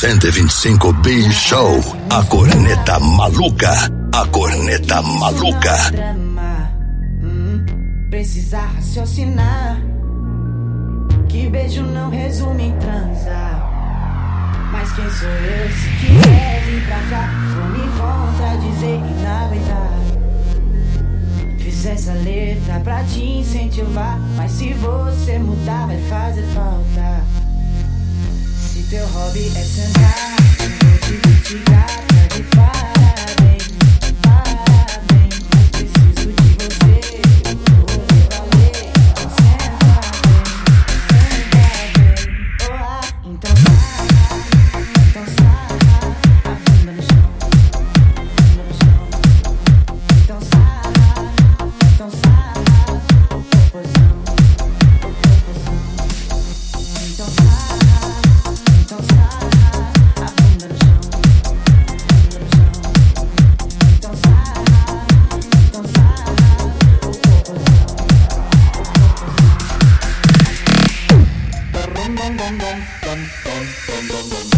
125 Bi Show, a corneta maluca, a corneta maluca. Precisa raciocinar, que beijo não resume em transar. Mas quem sou eu se quiser vir pra cá? Vou me contradizer e não aguentar. Fiz essa letra pra te incentivar, mas se você mudar vai fazer falta. Se teu hobby é sentar, eu vou te criticar, tá de parabéns, parabéns. Mas preciso de você, vou poder valer. Então senta bem, oh ah, então sarra, a bunda no chão, então sarra, o popozão, então sarra, a bunda no chão, então sarra, o popozão. Dum dum dum dum dum dum dum dum dum.